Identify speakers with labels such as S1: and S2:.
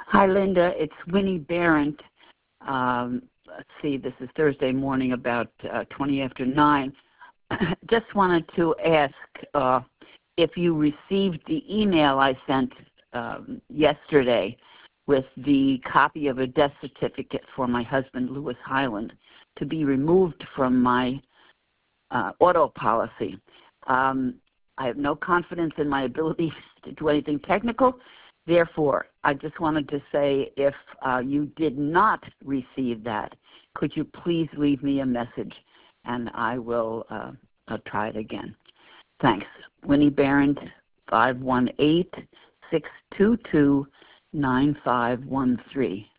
S1: Hi, Linda. It's Winnie Barrett. Let's see, this is Thursday morning about 20 after 9. Just wanted to ask if you received the email I sent yesterday with the copy of a death certificate for my husband, Lewis Highland, to be removed from my auto policy. I have no confidence in my ability to do anything technical. Therefore, I just wanted to say if you did not receive that, could you please leave me a message, and I will I'll try it again. Thanks. Winnie Barrett, 518-622-9513.